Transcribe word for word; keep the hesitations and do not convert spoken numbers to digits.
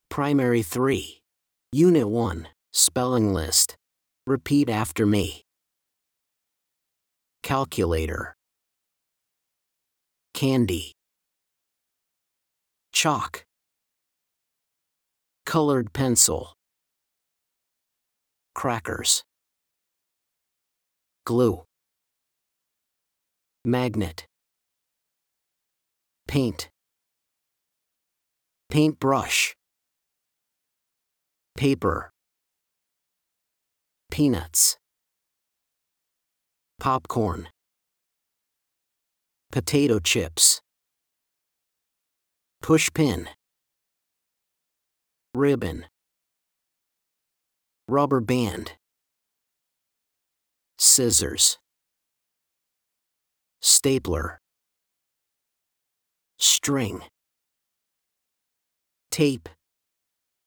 Primary three. Unit one, Spelling List. Repeat after me. Calculator. Candy. Chalk. Colored pencil. Crackers. Glue. Magnet. Paint. Paintbrush. Paper. Peanuts. Popcorn. Potato chips. Pushpin. Ribbon. Rubber band. Scissors. Stapler. String. Tape.